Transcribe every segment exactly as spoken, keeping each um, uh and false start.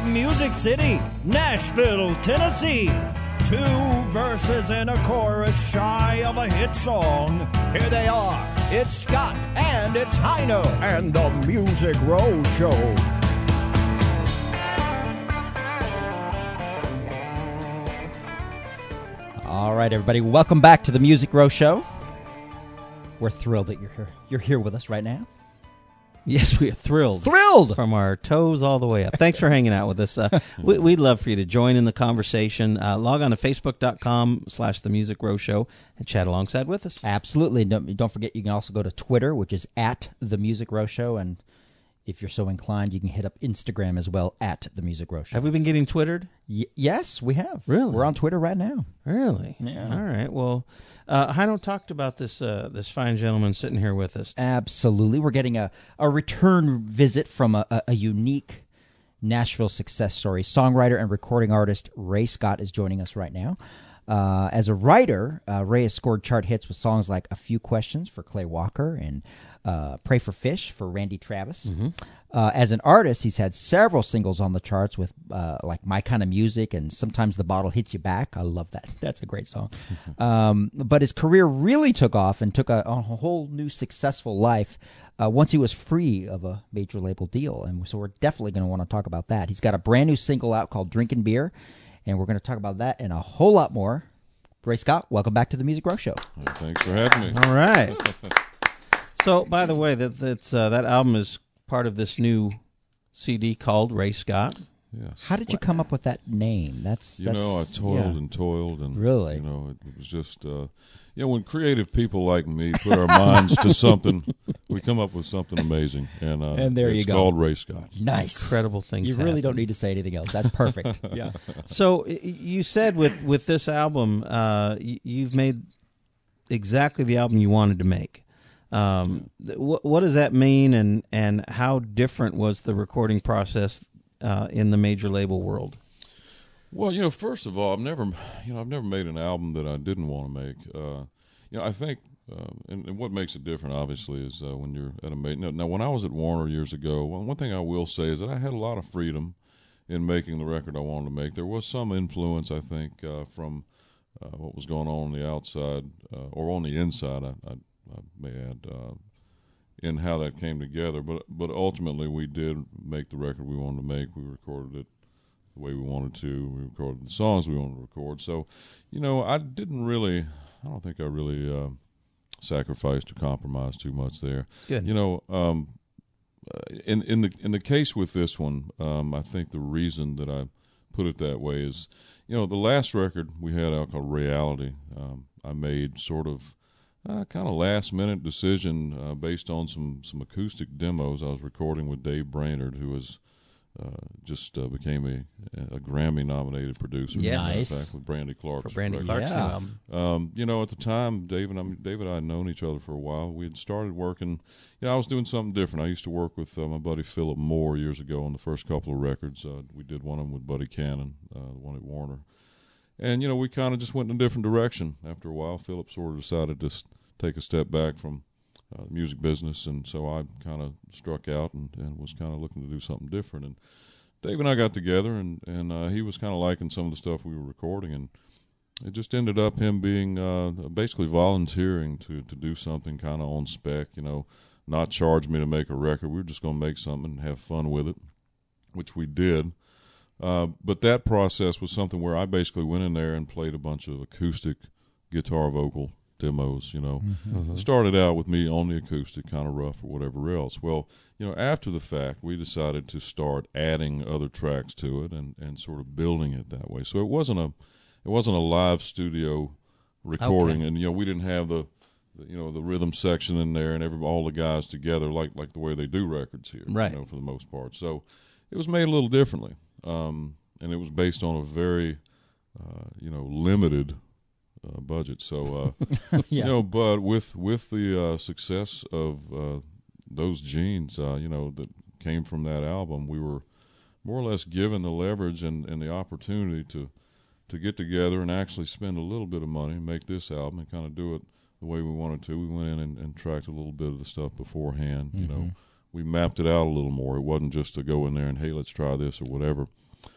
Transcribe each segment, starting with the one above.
Music City, Nashville, Tennessee. Two verses and a chorus shy of a hit song. Here they are. It's Scott and it's Heino and the Music Row Show. All right, everybody, welcome back to the Music Row Show. We're thrilled that you're here. You're here with us right now. Yes, we are thrilled. Thrilled! From our toes all the way up. Thanks for hanging out with us. Uh, we, we'd love for you to join in the conversation. Uh, log on to facebook.com slash The Music Row Show and chat alongside with us. Absolutely. Don't, don't forget, you can also go to Twitter, which is at The Music Row Show, and if you're so inclined, you can hit up Instagram as well, at The Music Row Show. Have we been getting Twittered? Y- yes, we have. Really? We're on Twitter right now. Really? Yeah. All right. Well, uh, Heino talked about this uh, this fine gentleman sitting here with us. Absolutely. We're getting a, a return visit from a, a, a unique Nashville success story. Songwriter and recording artist Ray Scott is joining us right now. Uh, as a writer, uh, Ray has scored chart hits with songs like A Few Questions for Clay Walker and uh, Pray for Fish for Randy Travis. Mm-hmm. Uh, as an artist, he's had several singles on the charts with uh, like My Kind of Music and Sometimes the Bottle Hits You Back. I love that. That's a great song. um, but his career really took off and took a, a whole new successful life uh, once he was free of a major label deal. And so we're definitely going to want to talk about that. He's got a brand new single out called Drinkin' Beer, and we're going to talk about that and a whole lot more. Ray Scott, welcome back to the Music Row Show. Well, thanks for having me. All right. So, by the way, that that's, uh, that album is part of this new C D called Ray Scott. Yes. How did you come up with that name? That's, You that's know, I toiled yeah. and toiled, and Really? you know, it, it was just, uh, you know, when creative people like me put our minds to something, we come up with something amazing, and uh, And there it's you go. called Ray Scott. Nice. Incredible things You really happen. don't need to say anything else. That's perfect. Yeah. So y- you said with, with this album, uh, y- you've made exactly the album you wanted to make. Um, th- wh- what does that mean, and, and how different was the recording process uh, in the major label world? Well, you know, first of all, I've never, you know, I've never made an album that I didn't want to make. Uh, you know, I think, uh, and, and what makes it different, obviously, is uh, when you're at a major. Now, when I was at Warner years ago, well, one thing I will say is that I had a lot of freedom in making the record I wanted to make. There was some influence, I think, uh, from uh, what was going on on the outside uh, or on the inside. I, I, I may add. Uh, in how that came together, but but ultimately we did make the record we wanted to make. We recorded it the way we wanted to. We recorded the songs we wanted to record. So, you know, I didn't really, I don't think I really uh, sacrificed or compromised too much there. Good. You know, um, in in the in the case with this one, um, I think the reason that I put it that way is, you know, the last record we had out called Reality, um, I made sort of Uh, kind of last-minute decision uh, based on some, some acoustic demos I was recording with Dave Brainerd, who was uh, just uh, became a, a Grammy-nominated producer. Yes. Nice. In fact, with Brandy Clark. For Brandy Clark's Yeah. new album. Um, you know, at the time, Dave and I, Dave and I had known each other for a while. We had started working. You know, I was doing something different. I used to work with uh, my buddy Philip Moore years ago on the first couple of records. Uh, we did one of them with Buddy Cannon, uh, the one at Warner. And, you know, we kind of just went in a different direction. After a while, Philip sort of decided to take a step back from uh, the music business, and so I kind of struck out and, and was kind of looking to do something different. And Dave and I got together, and, and uh, he was kind of liking some of the stuff we were recording, and it just ended up him being uh, basically volunteering to, to do something kind of on spec, you know, not charge me to make a record. We were just going to make something and have fun with it, which we did. Uh, but that process was something where I basically went in there and played a bunch of acoustic guitar vocal demos, you know. Mm-hmm. It started out with me on the acoustic, kind of rough or whatever else. Well, you know, after the fact, we decided to start adding other tracks to it and, and sort of building it that way. So it wasn't a it wasn't a live studio recording, Okay. and you know, we didn't have the, the you know the rhythm section in there and every all the guys together like like the way they do records here, right? You know, for the most part. So it was made a little differently, um, and it was based on a very uh, you know limited. Uh, budget. So, uh, yeah. you know, but with with the uh, success of uh, those genes, uh, you know, that came from that album, we were more or less given the leverage and, and the opportunity to to get together and actually spend a little bit of money and make this album and kind of do it the way we wanted to. We went in and, and tracked a little bit of the stuff beforehand. Mm-hmm. You know, we mapped it out a little more. It wasn't just to go in there and, hey, let's try this or whatever.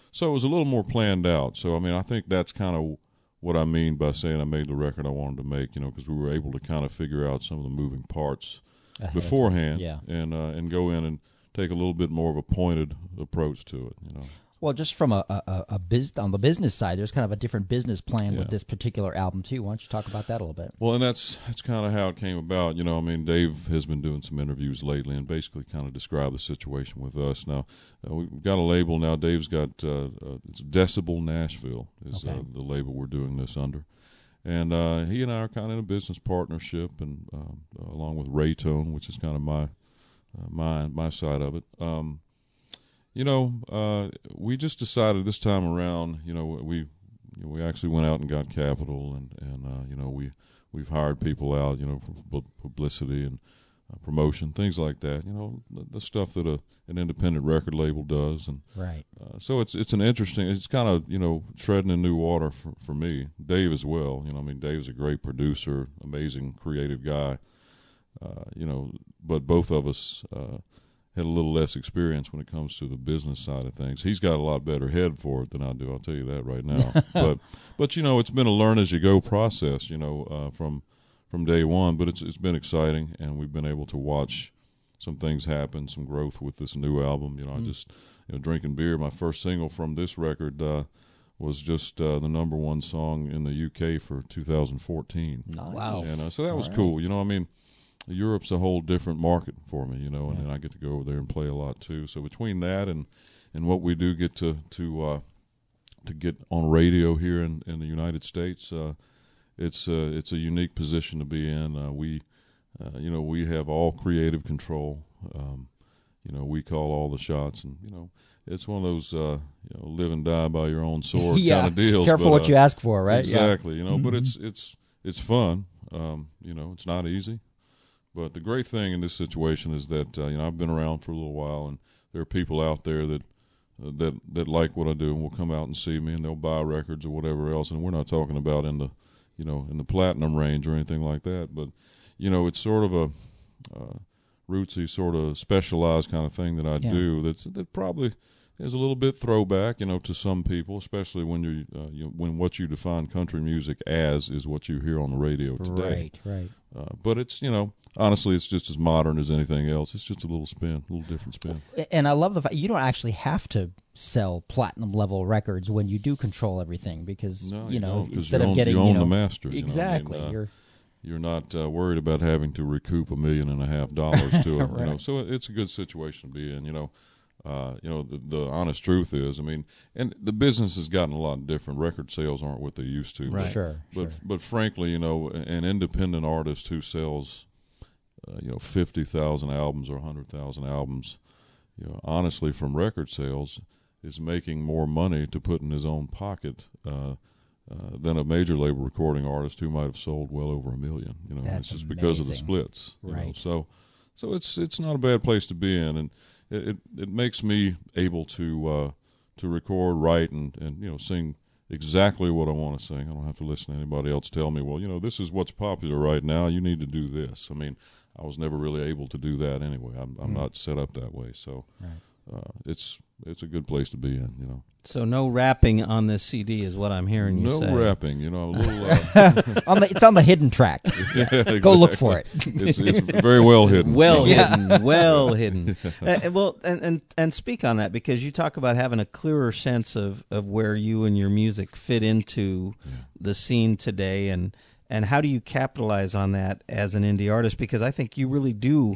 so it was a little more planned out. So I mean, I think that's kind of what I mean by saying I made the record I wanted to make. You know, because we were able to kind of figure out some of the moving parts Ahead beforehand, yeah. and uh, and go in and take a little bit more of a pointed approach to it. You know. Well, just from a, a, a biz, on the business side, there's kind of a different business plan Yeah. with this particular album too. Why don't you talk about that a little bit? Well, and that's that's kind of how it came about. You know, I mean, Dave has been doing some interviews lately and basically kind of described the situation with us. Now, uh, we've got a label now. Dave's got uh, uh, it's Decibel Nashville is Okay. uh, the label we're doing this under, and uh, he and I are kind of in a business partnership, and um, uh, along with Raytone, which is kind of my uh, my my side of it. Um, You know, uh, we just decided this time around. You know, we you know, we actually went out and got capital, and and uh, you know we we've hired people out. You know, for pu- publicity and uh, promotion, things like that. You know, the, the stuff that a an independent record label does, and Right. uh, so it's it's an interesting. It's kind of you know treading in new water for for me, Dave as well. You know, I mean, Dave's a great producer, amazing creative guy. Uh, you know, but both of us. Uh, had a little less experience when it comes to the business side of things. He's got a lot better head for it than I do. I'll tell you that right now. but, but you know, it's been a learn as you go process. You know, uh, from from day one. But it's it's been exciting, and we've been able to watch some things happen, some growth with this new album. You know, Mm. I just you know drinking beer. My first single from this record uh, was just uh, the number one song in the U K for two thousand fourteen. Nice. Wow. And uh, so that was All right. cool. You know, I mean. Europe's a whole different market for me, you know, and, and I get to go over there and play a lot too. So between that and, and what we do get to to uh, to get on radio here in, in the United States, uh, it's uh, it's a unique position to be in. Uh, we, uh, you know, we have all creative control. Um, you know, we call all the shots, and you know, it's one of those uh, you know live and die by your own sword yeah. kind of deals. Careful but, what uh, you ask for, right? Exactly. You know, Mm-hmm. but it's it's it's fun. Um, you know, it's not easy. But the great thing in this situation is that uh, you know I've been around for a little while, and there are people out there that uh, that that like what I do and will come out and see me, and they'll buy records or whatever else. And we're not talking about in the you know in the platinum range or anything like that, but you know it's sort of a uh, rootsy, sort of specialized kind of thing that I Yeah. do. That's that probably is a little bit throwback, you know, to some people, especially when you, uh, you when what you define country music as is what you hear on the radio today. Right, right. Uh, but it's, you know, honestly, it's just as modern as anything else. It's just a little spin, a little different spin. And I love the fact you don't actually have to sell platinum level records when you do control everything, because No, you, you know don't, 'cause instead you of own- getting you own you know, the master, you know, I mean, exactly. uh, You're You're not uh, worried about having to recoup a million and a half dollars to it, you know. Right. So it's a good situation to be in, you know. Uh, you know, the, the honest truth is, I mean, and the business has gotten a lot different. Record sales aren't what they used to. Right. But, sure, but sure. but frankly, you know, an independent artist who sells, uh, you know, fifty thousand albums or a hundred thousand albums, you know, honestly, from record sales, is making more money to put in his own pocket uh, uh, than a major label recording artist who might have sold well over a million. You know, That's it's just because of the amazing. splits. You know? Right. So, so it's it's not a bad place to be in, and it it, it makes me able to uh, to record, write, and, and you know sing exactly what I want to sing. I don't have to listen to anybody else tell me, well, you know, this is what's popular right now. You need to do this. I mean, I was never really able to do that anyway. I'm, I'm not set up that way. So Right. uh, it's it's a good place to be in, you know. So no rapping on this C D is what I'm hearing you No say. rapping, you know, a little. Uh, on the, it's on the hidden track. yeah, Go look exactly. for it. It's, it's very well hidden. Well Yeah. hidden, well hidden. Uh, and well, and, and and speak on that, because you talk about having a clearer sense of, of where you and your music fit into Yeah. the scene today, and and how do you capitalize on that as an indie artist? Because I think you really do.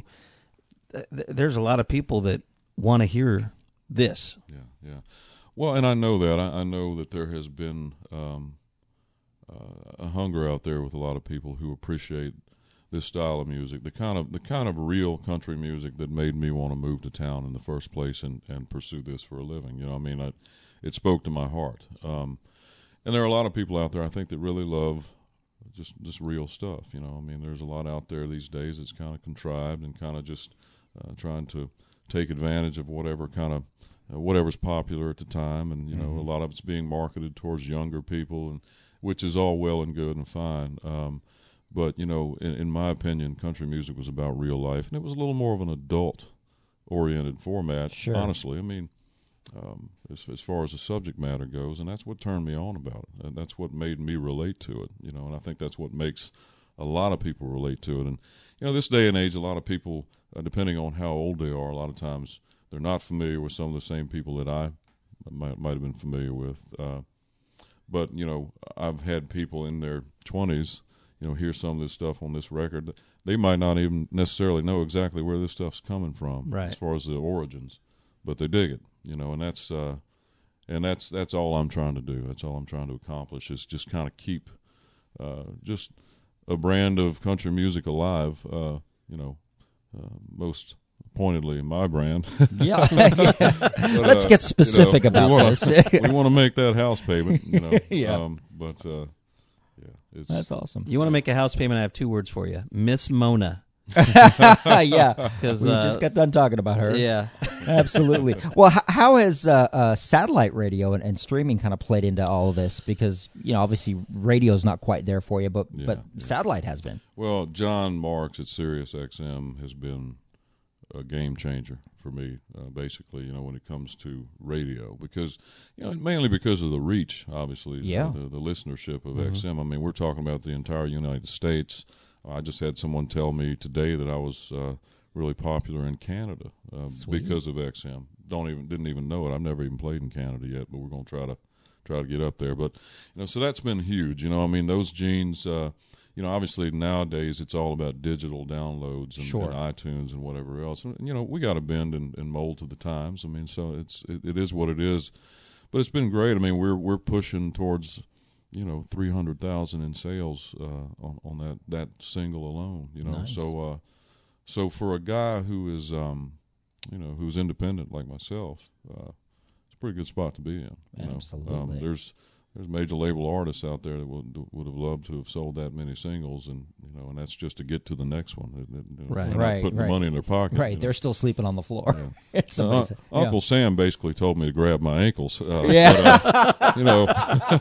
Th- there's a lot of people that want to hear this. Yeah, yeah. Well, and I know that. I, I know that there has been um, uh, a hunger out there with a lot of people who appreciate this style of music, the kind of the kind of real country music that made me want to move to town in the first place and, and pursue this for a living. You know, I mean, I, it spoke to my heart. Um, and there are a lot of people out there, I think, that really love just just real stuff. You know, I mean, there's a lot out there these days that's kind of contrived and kind of just uh, trying to take advantage of whatever kind of uh, whatever's popular at the time, and you know, Mm-hmm. a lot of it's being marketed towards younger people, and which is all well and good and fine. Um, but you know, in, in my opinion, country music was about real life, and it was a little more of an adult-oriented format. Sure. Honestly, I mean, um, as, as far as the subject matter goes, and that's what turned me on about it, and that's what made me relate to it. You know, and I think that's what makes a lot of people relate to it. And you know, this day and age, a lot of people, uh, depending on how old they are, a lot of times they're not familiar with some of the same people that I might might have been familiar with. Uh, but you know, I've had people in their twenties, you know, hear some of this stuff on this record. They might not even necessarily know exactly where this stuff's coming from, right, as far as the origins, but they dig it. You know, and that's uh, and that's that's all I'm trying to do. That's all I'm trying to accomplish is just kind of keep uh, just a brand of country music alive. Uh, you know, uh, most pointedly my brand. Yeah, yeah. But, let's uh, get specific you know, about we wanna, this. We want to make that house payment. You know, yeah. Um, but uh, yeah, it's, that's awesome. You want to make a house payment? I have two words for you: Miss Mona. Yeah, because we uh, just got done talking about her. Yeah, absolutely. Well, h- how has uh, uh, satellite radio and, and streaming kind of played into all of this? Because you know, obviously, radio's not quite there for you, but yeah, but yeah. satellite has been. Well, John Marks at Sirius X M has been a game changer for me, uh, basically, you know, when it comes to radio, because, you know, mainly because of the reach, obviously, yeah. the, the, the listenership of mm-hmm. X M. I mean, we're talking about the entire United States. I just had someone tell me today that I was uh, really popular in Canada uh, because of X M. Don't even didn't even know it. I've never even played in Canada yet, but we're going to try to try to get up there. But you know, so that's been huge. You know, I mean, those genes. Uh, you know, obviously nowadays it's all about digital downloads and, sure. and iTunes and whatever else. And, you know, we got to bend and, and mold to the times. I mean, so it's it, it is what it is. But it's been great. I mean, we're we're pushing towards, you know, three hundred thousand in sales uh, on on that, that single alone. You know, nice. so uh, so for a guy who is um, you know, who's independent like myself, uh, it's a pretty good spot to be in. You Absolutely. know? Um, there's there's major label artists out there that would would have loved to have sold that many singles, and you know, and that's just to get to the next one. They, they, right, they're right, not putting right. money in their pocket. Right, you know? they're still sleeping on the floor. Yeah. It's uh, amazing. uh, Uncle yeah. Sam basically told me to grab my ankles. Uh, yeah, but, uh, you know.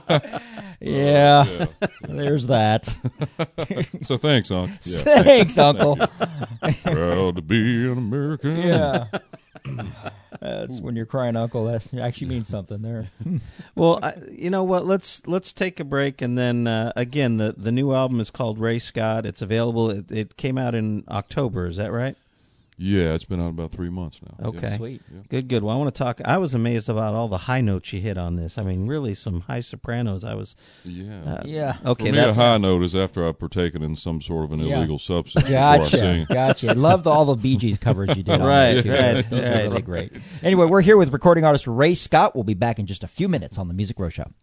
yeah. Uh, yeah. There's that. So thanks, Uncle. Yeah. Thanks, Uncle. Proud to be an American. Yeah. That's when you're crying, Uncle. That actually means something there. Well, I, you know what? Let's let's take a break, and then uh, again, the the new album is called Ray Scott. It's available. It, it came out in October. Is that right? Yeah, it's been out about three months now. Okay, Yeah. Sweet. Yeah. good, good. Well, I want to talk. I was amazed about all the high notes you hit on this. I mean, really, some high sopranos. I was. Yeah. Uh, Yeah. Okay, For me, that's a high note is after I've partaken in some sort of an Yeah. illegal substance before I Gotcha. sing. Gotcha. Loved all the Bee Gees covers you did. on Right, that, too. right, Those are right. really great. Anyway, we're here with recording artist Ray Scott. We'll be back in just a few minutes on the Music Row Show.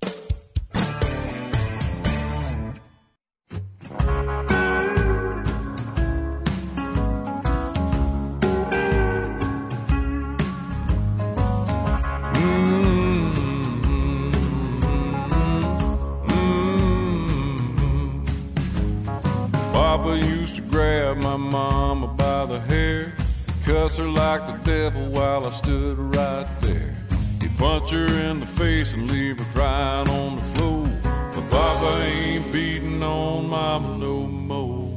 Papa used to grab my mama by the hair, cuss her like the devil while I stood right there. He'd punch her in the face and leave her crying on the floor. But Papa ain't beating on mama no more.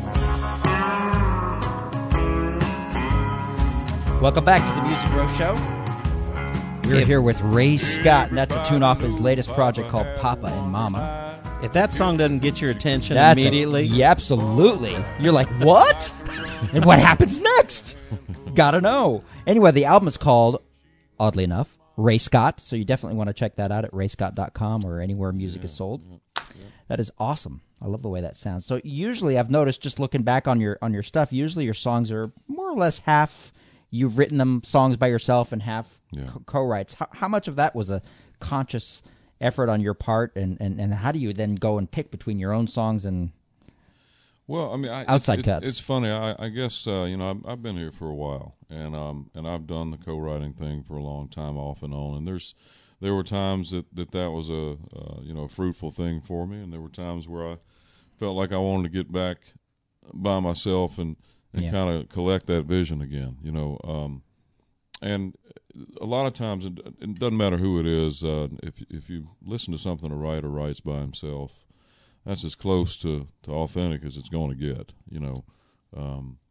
Welcome back to the Music Row Show. We're here with Ray Scott, and that's a tune off his latest project called Papa and Mama. If that song doesn't get your attention That's a- immediately, yeah, absolutely. You're like, what? And what happens next? Gotta know. Anyway, the album is called, oddly enough, Ray Scott. So you definitely want to check that out at ray scott dot com or anywhere music is sold. That is awesome. I love the way that sounds. So usually I've noticed, just looking back on your on your stuff, usually your songs are more or less half you've written them songs by yourself and half Yeah. co- co-writes. How, how much of that was a conscious effort on your part, and, and, and how do you then go and pick between your own songs and Well, I mean, I, Outside it's, it- cuts. It's funny. I, I guess uh, you know I've, I've been here for a while, and um and I've done the co-writing thing for a long time, off and on. And there's there were times that that, that was a uh, you know a fruitful thing for me, and there were times where I felt like I wanted to get back by myself and and Yeah. kind of collect that vision again. You know, um, and a lot of times it, it doesn't matter who it is. Uh, if if you listen to something a writer writes by himself, that's as close to, to authentic as it's going to get, you know. Um,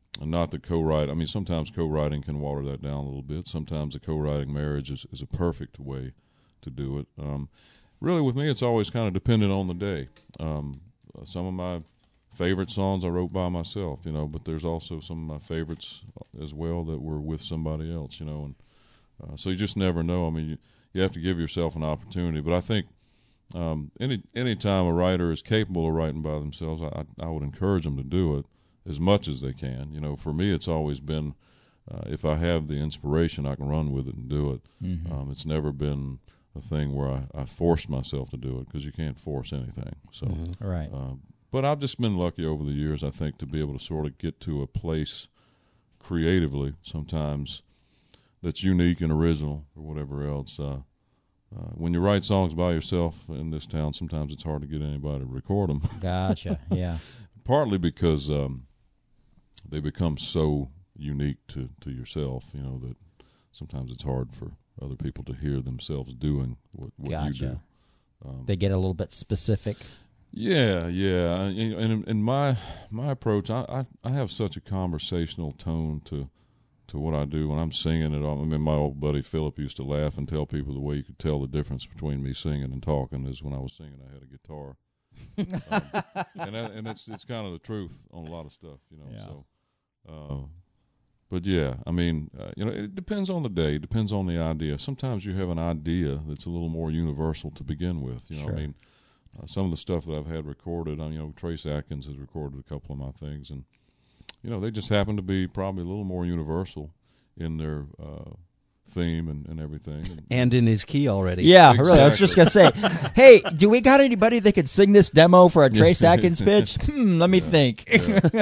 and not that co-write. I mean, sometimes co-writing can water that down a little bit. Sometimes a co-writing marriage is, is a perfect way to do it. Um, really, with me, it's always kind of dependent on the day. Um, some of my favorite songs I wrote by myself, you know, but there's also some of my favorites as well that were with somebody else, you know, and uh, so you just never know. I mean, you, you have to give yourself an opportunity. But I think um, any any time a writer is capable of writing by themselves, I, I would encourage them to do it as much as they can. You know, for me, it's always been uh, if I have the inspiration, I can run with it and do it. Mm-hmm. Um, it's never been a thing where I, I forced myself to do it, because you can't force anything. So, mm-hmm. right. Uh, but I've just been lucky over the years, I think, to be able to sort of get to a place creatively sometimes that's unique and original or whatever else. Uh, uh, when you write songs by yourself in this town, sometimes it's hard to get anybody to record them. Gotcha, yeah. Partly because um, they become so unique to, to yourself, you know, that sometimes it's hard for other people to hear themselves doing what, what gotcha. you do. Um, they get a little bit specific. Yeah, yeah, and in my my approach, I, I I have such a conversational tone to to what I do when I'm singing it. I mean, my old buddy Philip used to laugh and tell people the way you could tell the difference between me singing and talking is when I was singing, I had a guitar, um, and that, and it's it's kind of the truth on a lot of stuff, you know. Yeah. So, uh, but yeah, I mean, uh, you know, it depends on the day, it depends on the idea. Sometimes you have an idea that's a little more universal to begin with, you know. Sure. I mean. Uh, some of the stuff that I've had recorded, um, you know, Trace Atkins has recorded a couple of my things, and you know, they just happen to be probably a little more universal in their uh, theme and, and everything, and, and in his key already. Yeah, exactly. Really. I was just gonna say, hey, do we got anybody that could sing this demo for a Trace Atkins pitch? Hmm, let me yeah, think. Yeah,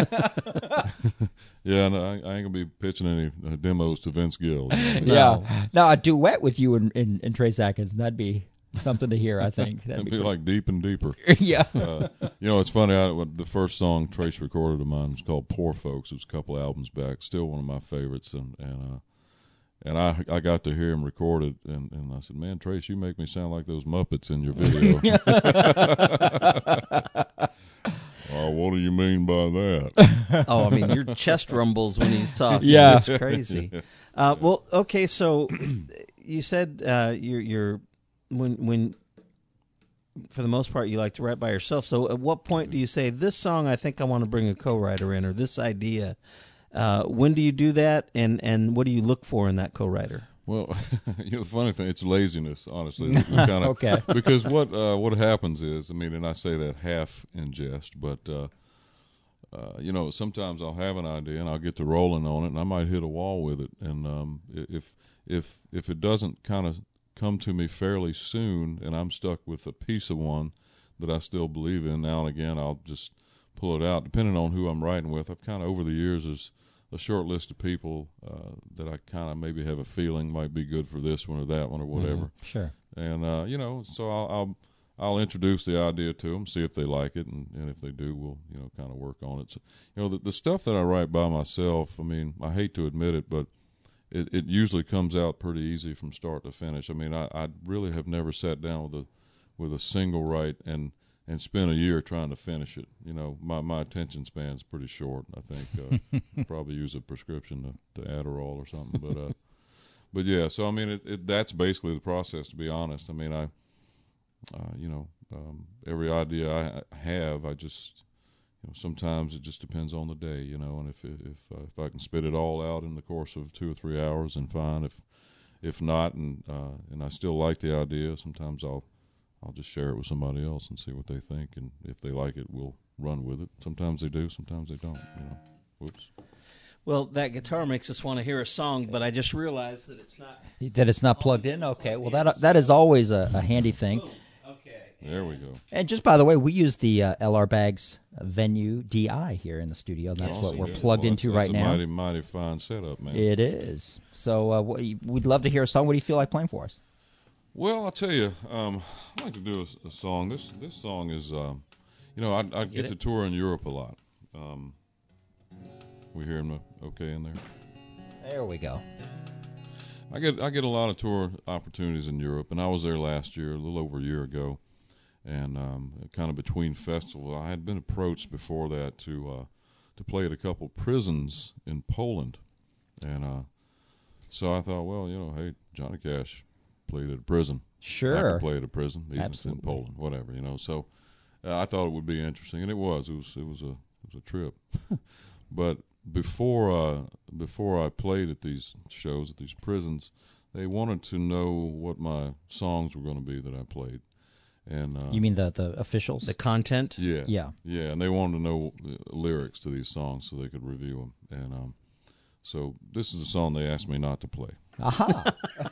yeah no, I, I ain't gonna be pitching any uh, demos to Vince Gill. You know? Yeah, now a duet with you and, and, and Trace Atkins, that'd be something to hear, I think. That'd It'd be, be cool. like Deep and Deeper. Yeah. uh, you know, it's funny. I, the first song Trace recorded of mine was called "Poor Folks." It was a couple albums back. Still one of my favorites, and and uh, and I I got to hear him record it, and, and I said, "Man, Trace, you make me sound like those Muppets in your video." Oh, what do you mean by that? Oh, I mean, your chest rumbles when he's talking. Yeah. It's crazy. Uh, well, okay, so you said uh, you're, you're when when for the most part you like to write by yourself. So at what point do you say, this song I think I want to bring a co-writer in, or this idea? Uh, when do you do that, and, and what do you look for in that co-writer? Well, you know, the funny thing, it's laziness, honestly. We kinda, Okay. Because what uh, what happens is, I mean, and I say that half in jest, but, uh, uh, you know, sometimes I'll have an idea and I'll get to rolling on it, and I might hit a wall with it. And um, if if if it doesn't kind of come to me fairly soon, and I'm stuck with a piece of one that I still believe in, now and again I'll just pull it out, depending on who I'm writing with. I've kind of, over the years, there's a short list of people uh, that I kind of maybe have a feeling might be good for this one or that one or whatever. Mm-hmm. Sure. And uh, you know, so I'll, I'll I'll introduce the idea to them, see if they like it, and, and if they do, we'll you know kind of work on it. So, you know, the, the stuff that I write by myself, I mean, I hate to admit it, but it, it usually comes out pretty easy from start to finish. I mean, I, I really have never sat down with a with a single write and and spend a year trying to finish it. You know, my, my attention span's pretty short. I think uh, probably use a prescription to, to Adderall or something. But uh, but yeah, so I mean, it, it that's basically the process. To be honest, I mean, I uh, you know um, every idea I have, I just you know sometimes it just depends on the day. You know, and if if uh, if I can spit it all out in the course of two or three hours, then fine. If if not, and uh, and I still like the idea, sometimes I'll. I'll just share it with somebody else and see what they think, and if they like it, we'll run with it. Sometimes they do, sometimes they don't. You know, whoops. Well, that guitar makes us want to hear a song, but I just realized that it's not. That it's not plugged in? Okay, well, that that is always a, a handy thing. Okay. There we go. And just by the way, we use the uh, L R Bags Venue D I here in the studio. That's Awesome. what we're Yeah. plugged Well, into that's, right that's a now. Mighty, mighty fine setup, man. It is. So uh, what, we'd love to hear a song. What do you feel like playing for us? Well, I'll tell you, um, I like to do a, a song. This this song is, um, you know, I, I get, it? to tour in Europe a lot. Um, we hearing me okay in there? There we go. I get I get a lot of tour opportunities in Europe, and I was there last year, a little over a year ago, and um, kind of between festivals. I had been approached before that to uh, to play at a couple prisons in Poland, and uh, so I thought, well, you know, hey, Johnny Cash played at a prison. Sure. I could play at a prison, even if it's in Absolutely. Poland, whatever, you know. So uh, I thought it would be interesting, and it was. It was. It was a. It was a trip. But before uh, before I played at these shows at these prisons, they wanted to know what my songs were going to be that I played, and uh, You mean the the officials? The content? yeah, Yeah. yeah, and they wanted to know the lyrics to these songs so they could review them, and um, so this is a song they asked me not to play. Aha.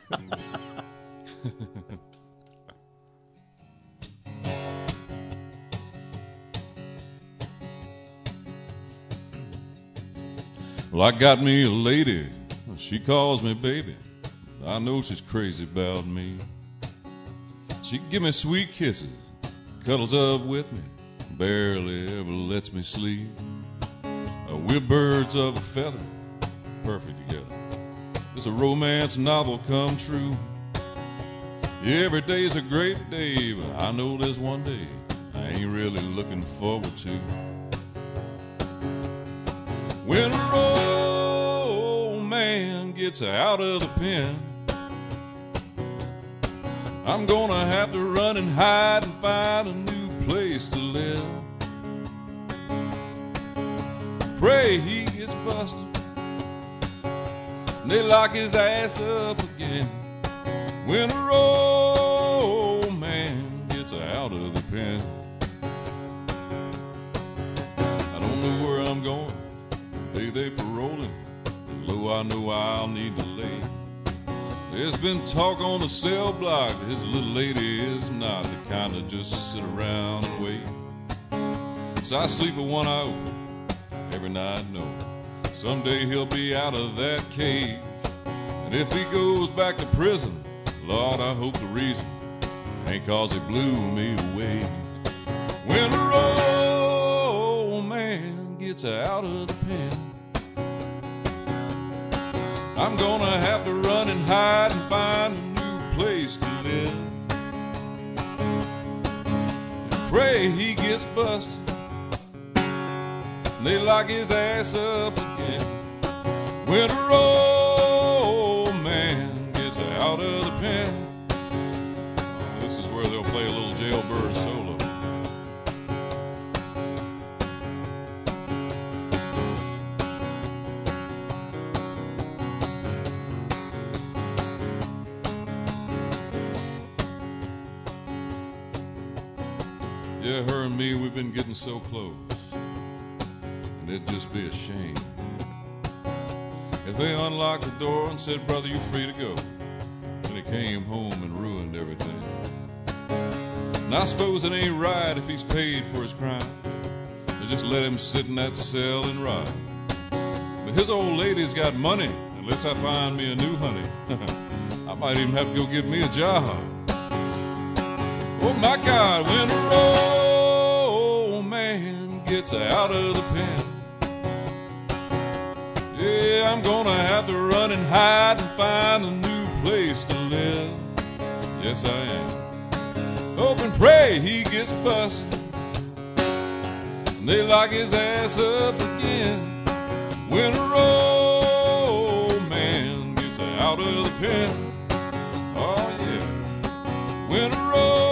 Well, I got me a lady, she calls me baby. I know she's crazy about me. She give me sweet kisses, cuddles up with me, barely ever lets me sleep. Uh, we're birds of a feather, perfect together. It's a romance novel come true. Every day's a great day, but I know there's one day I ain't really looking forward to. When a man gets out of the pen, I'm gonna have to run and hide and find a new place to live. Pray he gets busted and they lock his ass up again. When a man gets out of the pen, I don't know where I'm going. Day they paroling, low I know I'll need to lay. There's been talk on the cell block that his little lady is not the kind to just sit around and wait. So I sleep with one eye open every night, know someday he'll be out of that cage. And if he goes back to prison, Lord, I hope the reason ain't 'cause he blew me away. When a man gets out of the pen, I'm gonna have to run and hide and find a new place to live. And pray he gets busted and they lock his ass up again. When a man gets out of the pen, this is where they'll play a little jailbird solo. Yeah, her and me, we've been getting so close, and it'd just be a shame if they unlocked the door and said, brother, you're free to go, and he came home and ruined everything. And I suppose it ain't right if he's paid for his crime, to just let him sit in that cell and rot. But his old lady's got money, unless I find me a new honey. I might even have to go get me a job. Oh my God, when a man gets out of the pen, yeah, I'm gonna have to run and hide and find a new place to live. Yes, I am. Hope and pray he gets busted and they lock his ass up again. When a man gets out of the pen, oh yeah. When a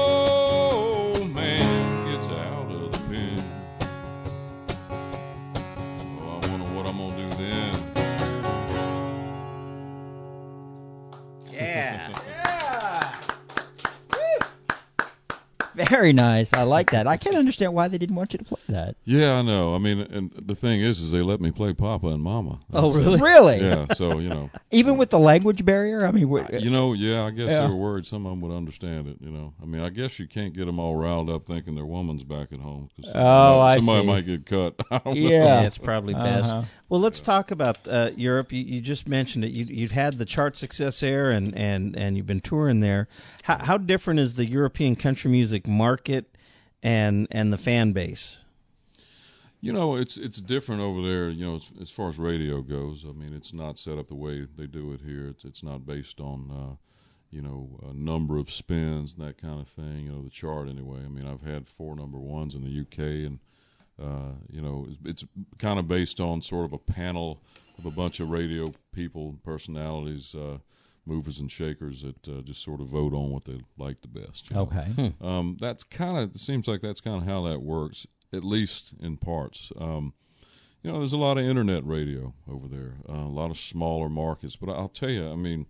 Very nice. I like that. I can't understand why they didn't want you to play that. Yeah, I know. I mean, and the thing is, is they let me play Papa and Mama. Oh, That's really? it. Really? Yeah. So you know, Even with the language barrier? I mean, we're, you know, yeah. I guess Yeah. they were worried some of them would understand it. You know, I mean, I guess you can't get them all riled up thinking their woman's back at home. 'Cause Oh, I somebody see. might get cut. I don't know. Yeah. Yeah, it's probably best. Uh-huh. Well, let's talk about uh, Europe. You, you just mentioned it. You, you've had the chart success there, and, and, and you've been touring there. How, how different is the European country music market and and the fan base? You know, it's it's different over there. You know, as, as far as radio goes, I mean, it's not set up the way they do it here. It's it's not based on uh, you know a number of spins and that kind of thing. You know, the chart anyway. I mean, I've had four number ones in the U K and uh, you know, it's, it's kind of based on sort of a panel of a bunch of radio people, personalities, uh, movers and shakers that uh, just sort of vote on what they like the best. you know. Okay. Hmm. Um, that's kind of, it seems like that's kind of how that works, at least in parts. Um, you know, there's a lot of internet radio over there, uh, a lot of smaller markets. But I'll tell you, I mean,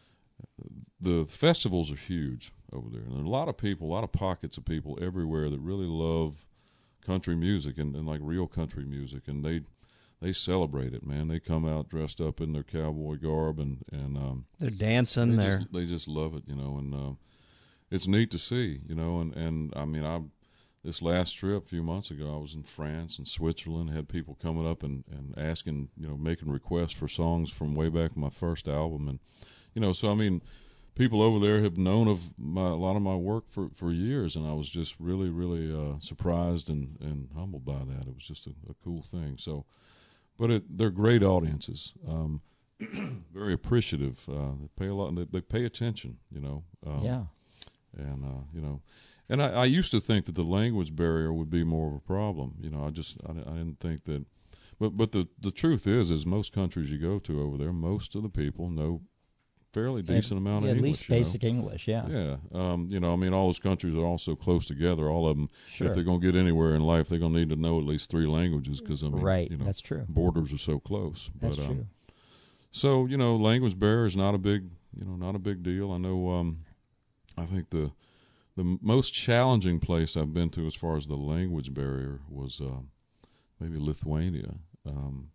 the festivals are huge over there. And there are a lot of people, a lot of pockets of people everywhere that really love country music and, and like real country music. And they they celebrate it, man. They come out dressed up in their cowboy garb and, and um, They're dancing they there. just, they just love it, you know. And uh, it's neat to see, you know. And, and I mean, I this last trip a few months ago, I was in France and Switzerland, had people coming up and, and asking, you know, making requests for songs from way back in my first album. And, you know, so, I mean, people over there have known of my, a lot of my work for, for years, and I was just really, really uh, surprised and, and humbled by that. It was just a, a cool thing. So, but it, they're great audiences, um, very appreciative. Uh, they pay a lot. They, they pay attention, you know. Um, Yeah. And uh, you know, and I, I used to think that the language barrier would be more of a problem. You know, I just I, I didn't think that. But but the the truth is, is most countries you go to over there, most of the people know fairly decent amount Yeah, of at English. least you know? basic English, yeah. Yeah, um, you know, I mean, all those countries are all so close together. All of them, Sure. if they're going to get anywhere in life, they're going to need to know at least three languages because I mean, Right, you know, that's true. borders are so close. That's but, um, true. So you know, language barrier is not a big, you know, not a big deal. I know. Um, I think the the most challenging place I've been to as far as the language barrier was uh, maybe Lithuania. Um,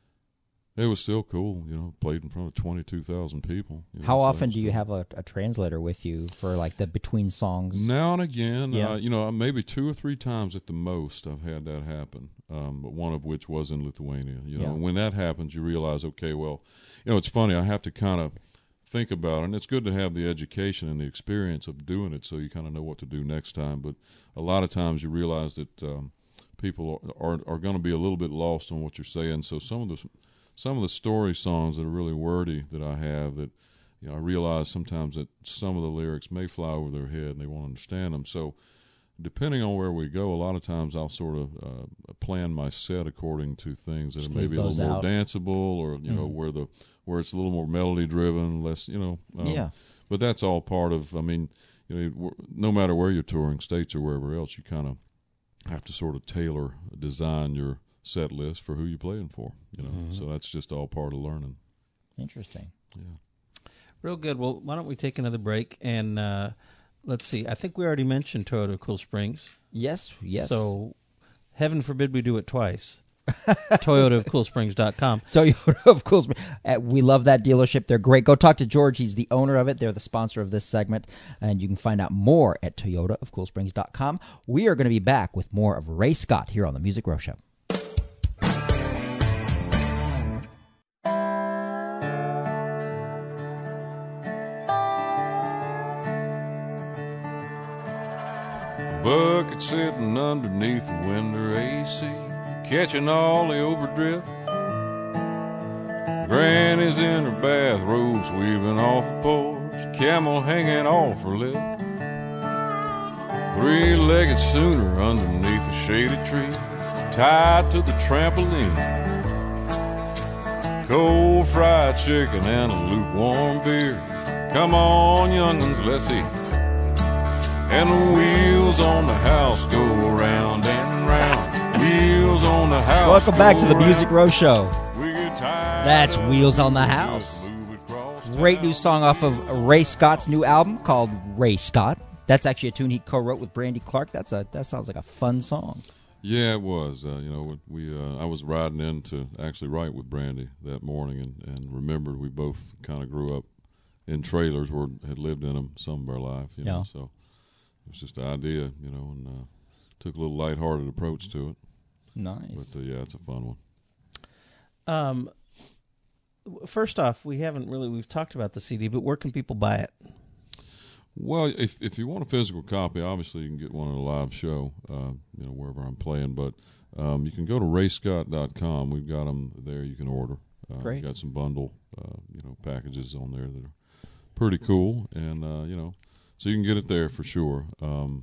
it was still cool, you know. Played in front of twenty-two thousand people. You know, How so often it's do you cool. have a, a translator with you for like the between songs? Now and again, Yeah. uh, you know, maybe two or three times at the most I've had that happen, um, but one of which was in Lithuania. You know, Yeah. when that happens, you realize, okay, well, you know, it's funny. I have to kind of think about it, and it's good to have the education and the experience of doing it so you kind of know what to do next time. But a lot of times you realize that um, people are, are, are going to be a little bit lost on what you're saying. So some of the some of the story songs that are really wordy that I have that, you know, I realize sometimes that some of the lyrics may fly over their head and they won't understand them. So depending on where we go, a lot of times I'll sort of uh, plan my set according to things that Just are maybe a leave little those more out. danceable, or you know, Mhm. where the where it's a little more melody driven, less, you know. Um, Yeah. But that's all part of. I mean, you know, w- no matter where you're touring, states or wherever else, you kind of have to sort of tailor, design your set list for who you're playing for. You know, Mhm. so that's just all part of learning. Interesting. Yeah. Real good. Well, why don't we take another break and uh, let's see. I think we already mentioned Toyota of Cool Springs. Yes, yes. So, heaven forbid we do it twice. Toyota of Cool Springs dot com. Toyota of Cool Springs. Uh, we love that dealership. They're great. Go talk to George. He's the owner of it. They're the sponsor of this segment. And you can find out more at Toyota of Cool Springs dot com. We are going to be back with more of Ray Scott here on the Music Row Show. Bucket sitting underneath the window A C, catching all the overdrift. Granny's in her bathrobe, sweeping off the porch, camel hanging off her lip. Three-legged sooner underneath the shady tree, tied to the trampoline. Cold fried chicken and a lukewarm beer. Come on, young'uns, let's eat. And the wheels on the house go round and round. Wheels on the house. Welcome back go to the Music round. Row Show. We get tired That's of Wheels on the just House. move across Great town. new song off of Ray Scott's new album called Ray Scott. That's actually a tune he co-wrote with Brandy Clark. That's a that sounds like a fun song. Yeah, it was. Uh, you know, we uh, I was riding in to actually write with Brandy that morning, and, and remembered we both kind of grew up in trailers or had lived in them some of our life. You know, Yeah. so it was just the idea, you know, and uh, took a little lighthearted approach to it. Nice. But uh, yeah, it's a fun one. Um, w- first off, we haven't really, we've talked about the C D, but where can people buy it? Well, if if you want a physical copy, obviously you can get one at a live show, uh, you know, wherever I'm playing. But um, you can go to ray scott dot com. We've got them there. You can order. Uh, Great. We've got some bundle, uh, you know, packages on there that are pretty cool, and uh, you know, so you can get it there for sure. Um,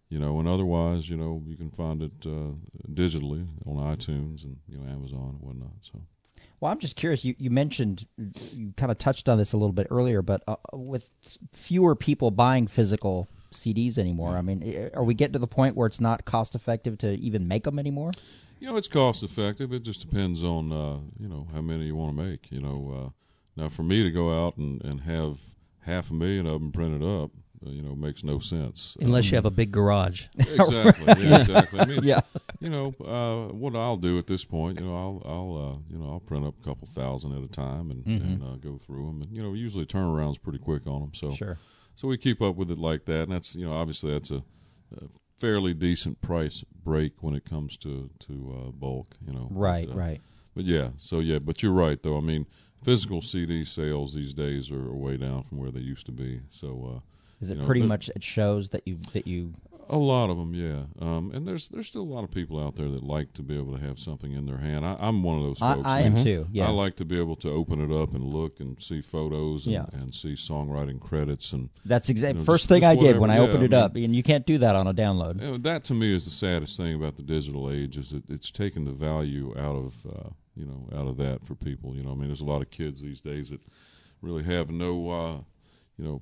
you know, and otherwise, you know, you can find it uh, digitally on iTunes and, you know, Amazon and whatnot. So. Well, I'm just curious. You, you mentioned, you kind of touched on this a little bit earlier, but uh, with fewer people buying physical C Ds anymore, I mean, are we getting to the point where it's not cost effective to even make them anymore? You know, it's cost effective. It just depends on, uh, you know, how many you want to make. You know, uh, now for me to go out and, and have half a million of them printed up, uh, you know, makes no sense. Unless um, you have a big garage. Exactly. Yeah, exactly. I mean, Yeah. you know, uh, what I'll do at this point, you know, I'll, I'll, uh, you know, I'll print up a couple thousand at a time and, Mhm. and uh, go through them, and you know, usually turnaround's pretty quick on them. So, Sure. so we keep up with it like that, and that's, you know, obviously that's a, a fairly decent price break when it comes to to uh, bulk, you know. Right, but, uh, right. But yeah, so yeah, but you're right though. I mean, physical C D sales these days are, are way down from where they used to be. So. Uh, Is it you know, pretty there- much at shows that you that you? A lot of them, yeah. Um, and there's there's still a lot of people out there that like to be able to have something in their hand. I, I'm one of those I, folks. I mean, am too. Yeah. I like to be able to open it up and look and see photos and, Yeah. and see songwriting credits and That's exactly you know, first just- thing just I did when I whatever. opened Yeah, it I up, and you can't do that on a download. You know, that to me is the saddest thing about the digital age is that it's taken the value out of uh, you know out of that for people. You know, I mean, there's a lot of kids these days that really have no uh, you know.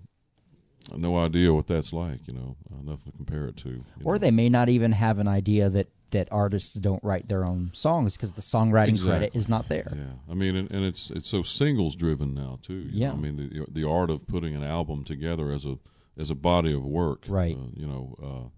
no idea what that's like, you know, uh, nothing to compare it to. you Or know. they may not even have an idea that, that artists don't write their own songs because the songwriting credit Exactly. is not there. Yeah, I mean, and, and it's it's so singles driven now too. you Yeah. know? I mean, the the art of putting an album together as a as a body of work, Right. Uh, you know,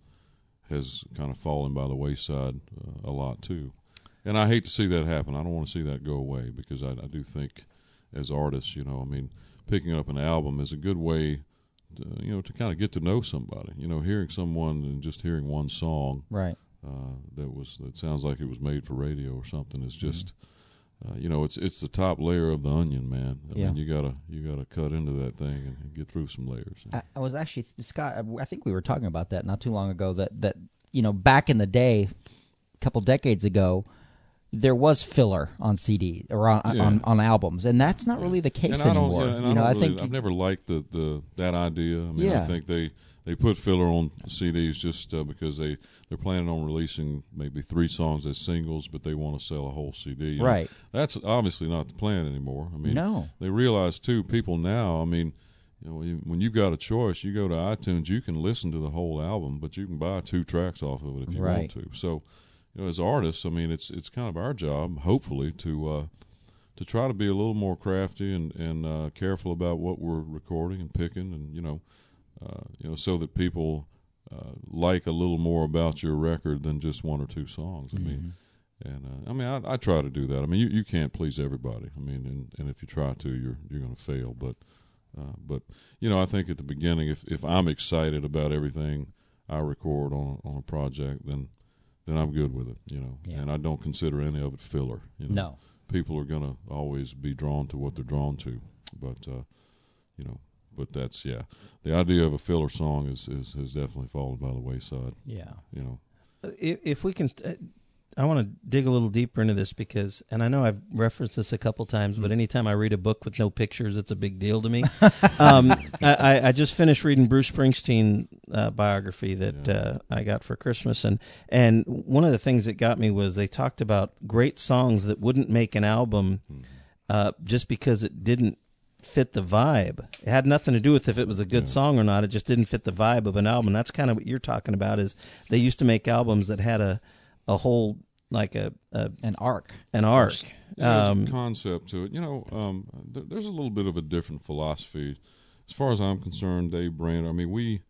uh, has kind of fallen by the wayside uh, a lot too. And I hate to see that happen. I don't want to see that go away because I, I do think, as artists, you know, I mean, picking up an album is a good way. To, you know, to kind of get to know somebody. You know, hearing someone and just hearing one song Right. uh, that was that sounds like it was made for radio or something is just, uh, you know, it's it's the top layer of the onion, man. I Yeah. mean, you gotta you gotta cut into that thing and, and get through some layers. I, I was actually, Scott, I think we were talking about that not too long ago, that, that you know, back in the day, a couple decades ago, there was filler on C D or on Yeah. on, on albums, and that's not really the case and I don't, anymore. yeah, and you I know, don't I really, think I've never liked the, the that idea. I mean, Yeah. I think they, they put filler on C Ds just uh, because they they're planning on releasing maybe three songs as singles, but they want to sell a whole C D. You know, Right. that's obviously not the plan anymore. I mean, No. they realize too. People now, I mean. You know, when- when you've got a choice, you go to iTunes, you can listen to the whole album, but you can buy two tracks off of it if you Right. want to. So, you know, as artists, I mean, it's it's kind of our job, hopefully, to uh, to try to be a little more crafty and and uh, careful about what we're recording and picking, and you know, uh, you know, so that people uh, like a little more about your record than just one or two songs. I mean, and uh, I mean, I, I try to do that. I mean, you, you can't please everybody. I mean, and, and if you try to, you're you're going to fail. But uh, but you know, I think at the beginning, if if I'm excited about everything I record on on a project, then then I'm good with it, you know, Yeah. and I don't consider any of it filler. You know? No. People are going to always be drawn to what they're drawn to, but uh, you know, but that's yeah, the idea of a filler song is, is has definitely fallen by the wayside. yeah. You know, If, if we can, uh, I want to dig a little deeper into this because, and I know I've referenced this a couple times, but anytime I read a book with no pictures, it's a big deal to me. um, I, I just finished reading Bruce Springsteen uh, biography that Yeah. uh, I got for Christmas, and and one of the things that got me was they talked about great songs that wouldn't make an album uh, just because it didn't fit the vibe. It had nothing to do with if it was a good Yeah. song or not. It just didn't fit the vibe of an album. That's kind of what you're talking about. Is they used to make albums that had a a whole like a, a An arc. an arc. there's Um, a concept to it. You know, um, th- there's a little bit of a different philosophy, as far as I'm concerned. Dave Brand. I mean, we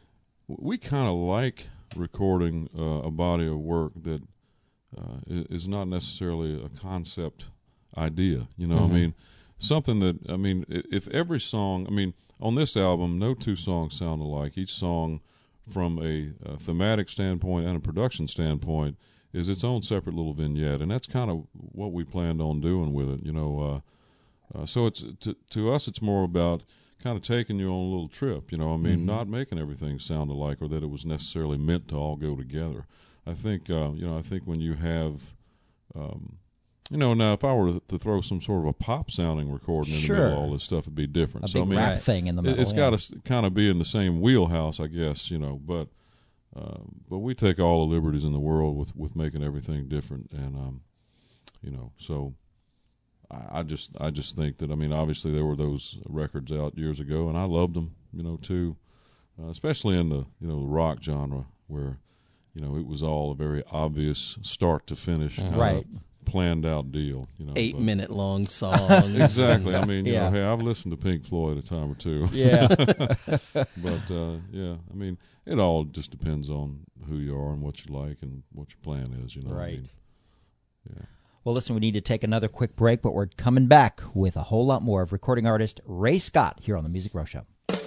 we kind of like recording uh, a body of work that uh, i- is not necessarily a concept idea. You know, Mhm. I mean, something that I mean, i- if every song, I mean, on this album, no two songs sound alike. Each song, from a, a thematic standpoint and a production standpoint, is its own separate little vignette, and that's kind of what we planned on doing with it. You know, uh, uh, so it's to to us, it's more about kind of taking you on a little trip. You know, I mean, Mhm. not making everything sound alike or that it was necessarily meant to all go together. I think uh, you know, I think when you have um, you know, now if I were to throw some sort of a pop sounding recording in the middle Sure. of all this stuff, it'd be different. A so big I mean, rap Right. thing in the it- middle. it's yeah. got to kind of be in the same wheelhouse, I guess. You know, but uh, but we take all the liberties in the world with, with making everything different, and um, you know, so I, I just I just think that I mean, obviously there were those records out years ago, and I loved them, you know, too, uh, especially in the you know the rock genre where you know it was all a very obvious start to finish, kind right. of planned out deal, you know, Eight but- minute long songs. Exactly. I mean, you Yeah. know, hey, I've listened to Pink Floyd a time or two. Yeah. But, uh, yeah, I mean, it all just depends on who you are and what you like and what your plan is, you know. I Right. mean, yeah. Well, listen, we need to take another quick break, but we're coming back with a whole lot more of recording artist Ray Scott here on the Music Row Show.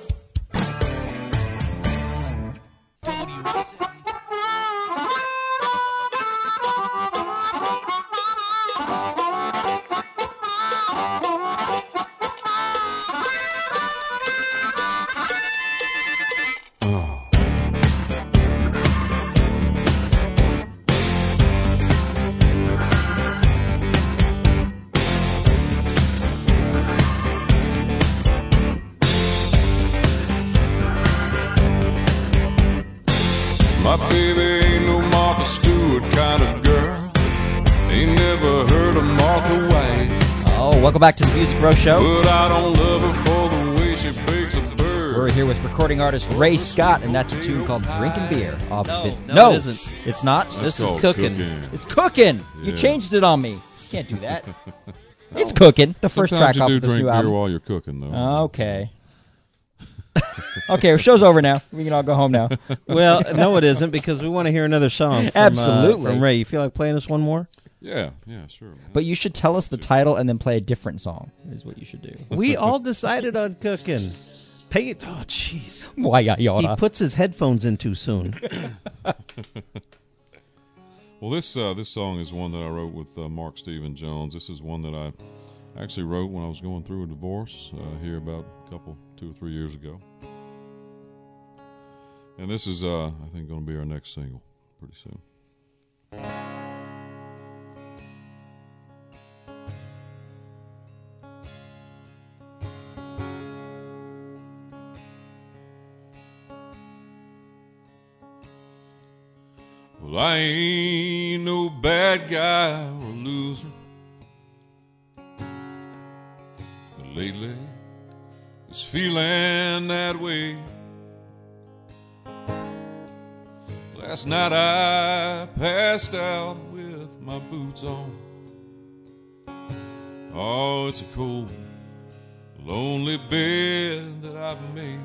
My baby ain't no Martha Stewart kind of girl. Ain't never heard of Martha White. Oh, welcome back to the Music Row Show. But I don't love her for the way she bakes a bird. We're here with recording artist Ray Scott, and that's a tune called Drinking Beer. Off No, of it. no, it isn't. It's not? This is called cooking. It's cooking. You Yeah. changed it on me. You can't do that. It's cooking. The first Sometimes track you off do of this drink new beer album. while you're cooking, though. Okay. Okay, our show's over now. We can all go home now. Well, no, it isn't, because we want to hear another song. From, Absolutely. Uh, from Ray. You feel like playing us one more? Yeah, yeah, sure. Man. But you should tell us the title and then play a different song, is what you should do. We all decided on cooking. Pay it. Oh, jeez. Why, yeah, He Yoda? puts his headphones in too soon. Well, this uh, this song is one that I wrote with uh, Mark Stephen Jones. This is one that I actually wrote when I was going through a divorce uh, here about a couple, two or three years ago. And this is, uh, I think, going to be our next single pretty soon. Well, I ain't no bad guy or a loser, but lately it's feeling that way. Last night I passed out with my boots on. Oh, it's a cold, lonely bed that I've made.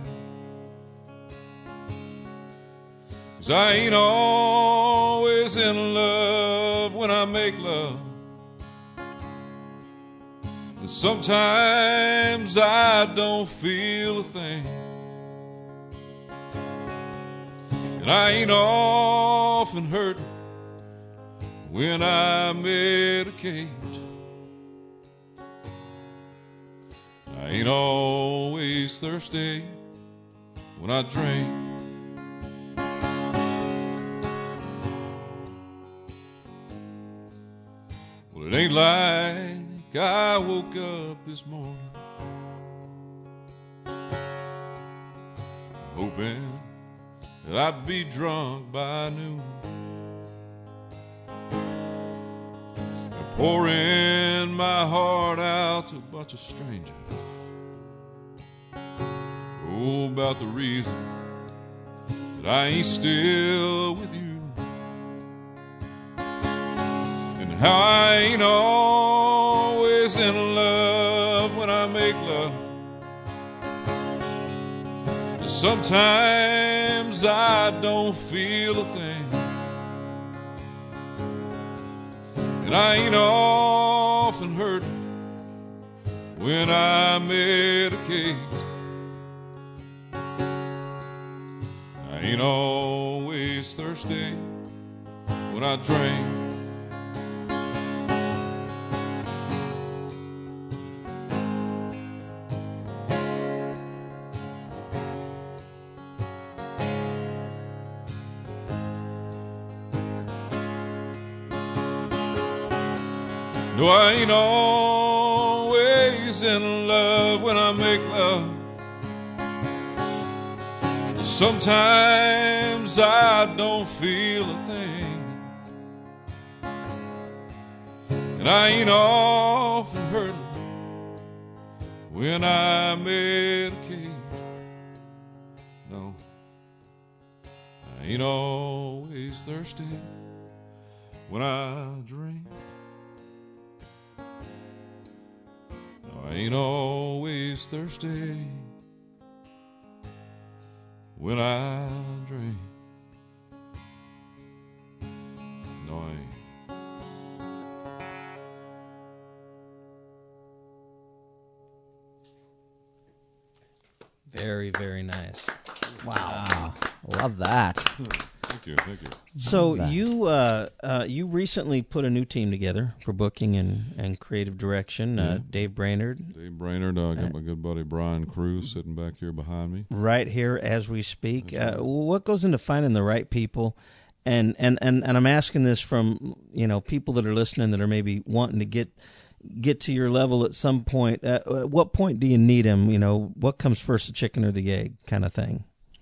'Cause I ain't always in love when I make love. And sometimes I don't feel a thing. And I ain't often hurting when I medicate. I ain't always thirsty when I drink. Well, it ain't like I woke up this morning hoping that I'd be drunk by noon, pouring my heart out to a bunch of strangers. Oh, about the reason that I ain't still with you, and how I ain't always in love when I make love. Sometimes I don't feel a thing, and I ain't often hurting when I medicate. I ain't always thirsty when I drink. No, I ain't always in love when I make love. Sometimes I don't feel a thing, and I ain't often hurting when I medicate. No, I ain't always thirsty when I drink. No, I ain't always thirsty when I drink. No, I ain't. Very, very nice. Wow. Love that. Thank you, thank you. So that. you uh, uh, you recently put a new team together for booking and, and creative direction. Uh, Dave Brainerd, Dave Brainerd, uh, I got my good buddy Brian Cruz sitting back here behind me. right here as we speak. Uh, what goes into finding the right people? And, and, and, and I'm asking this from, you know, people that are listening that are maybe wanting to get get to your level at some point. Uh, at what point do you need them? You know, what comes first, the chicken or the egg kind of thing?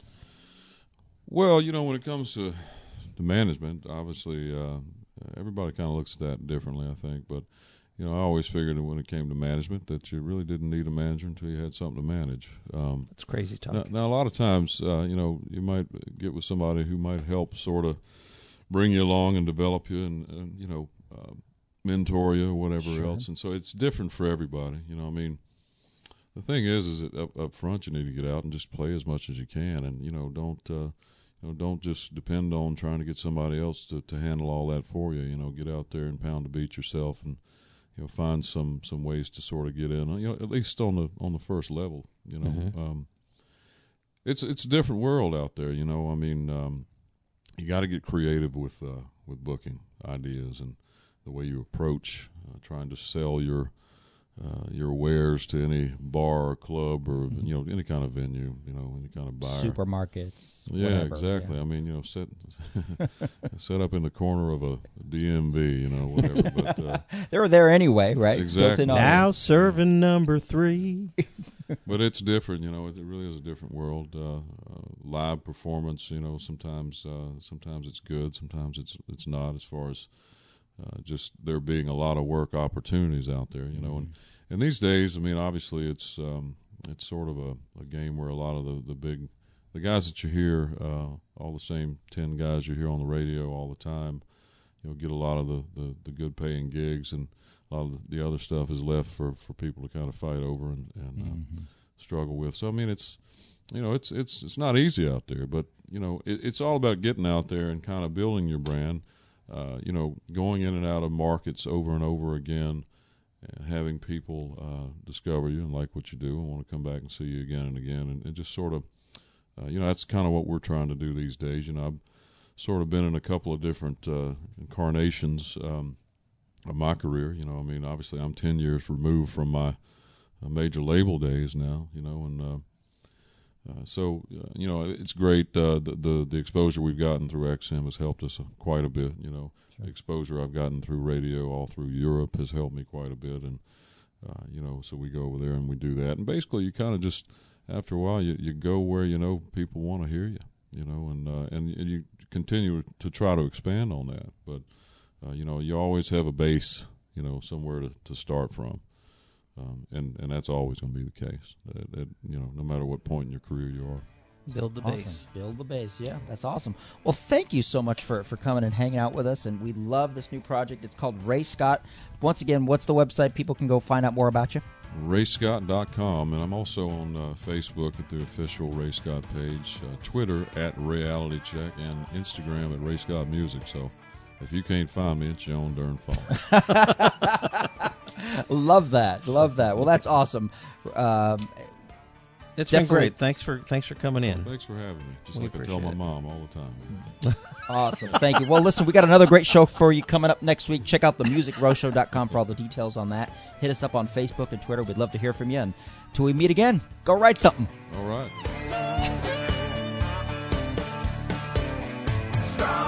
Well, you know, when it comes to to management, obviously uh, everybody kind of looks at that differently, I think. But, you know, I always figured that when it came to management that you really didn't need a manager until you had something to manage. Um, It's crazy talk. now, now, a lot of times, uh, you know, you might get with somebody who might help sort of bring you along and develop you and, and you know, uh, mentor you or whatever Sure. else. And so it's different for everybody. You know, I mean, the thing is, is that up, up front you need to get out and just play as much as you can, and you know, don't uh, you know, don't just depend on trying to get somebody else to, to handle all that for you. You know, get out there and pound the beat yourself, and you know, find some some ways to sort of get in. You know, at least on the on the first level. You know, Mhm. um, it's it's a different world out there. You know, I mean, um, you got to get creative with uh, with booking ideas and the way you approach uh, trying to sell your uh, your wares to any bar or club or you know any kind of venue, you know any kind of buyer. Supermarkets. Yeah, whatever, exactly. yeah. I mean, you know, set set up in the corner of a D M V, you know, whatever. But uh, They were there anyway, right? Exactly. Built-in Now audience. serving number three. but it's different, you know. It really is a different world. Uh, uh, live performance, you know, sometimes uh, sometimes it's good, sometimes it's it's not. As far as uh, just there being a lot of work opportunities out there, you know, and and these days, I mean, obviously, it's um, it's sort of a, a game where a lot of the, the big the guys that you hear, uh, all the same ten guys you hear on the radio all the time, you know, get a lot of the, the, the good paying gigs, and a lot of the other stuff is left for, for people to kind of fight over and, and uh, Mm-hmm. struggle with. So I mean, it's you know, it's it's it's not easy out there, but you know, it, it's all about getting out there and kind of building your brand. Uh, you know, going in and out of markets over and over again, and having people uh, discover you and like what you do and want to come back and see you again and again, and, and just sort of, uh, you know, that's kind of what we're trying to do these days. You know, I've sort of been in a couple of different uh, incarnations um, of my career. You know, I mean, obviously I'm ten years removed from my uh, major label days now. You know, and uh, uh, so uh, you know, it's great. Uh, the, the the exposure we've gotten through X M has helped us quite a bit. You know, the exposure I've gotten through radio all through Europe has helped me quite a bit, and uh, you know, so we go over there and we do that. And basically, you kind of just after a while, you you go where you know people want to hear you. You know, and uh, and and you continue to try to expand on that. But uh, you know, you always have a base. You know, somewhere to, to start from. Um, and, and that's always going to be the case. That, that, you know, no matter what point in your career you are. Build the Awesome. base. Build the base. Yeah, that's awesome. Well, thank you so much for, for coming and hanging out with us. And we love this new project. It's called Ray Scott. Once again, what's the website people can go find out more about you? ray scott dot com, and I'm also on uh, Facebook at the official Ray Scott page, uh, Twitter at Reality Check, and Instagram at Ray Scott Music. So if you can't find me, it's your own darn fault. Love that. Love that. Well, that's awesome. Um, It's Definitely. been great. Thanks for thanks for coming in. Thanks for having me. Just We like I tell my appreciate it. mom all the time. awesome. Thank you. Well, listen, we got another great show for you coming up next week. Check out the music row show dot com for all the details on that. Hit us up on Facebook and Twitter. We'd love to hear from you. And until we meet again, go write something. All right. Strong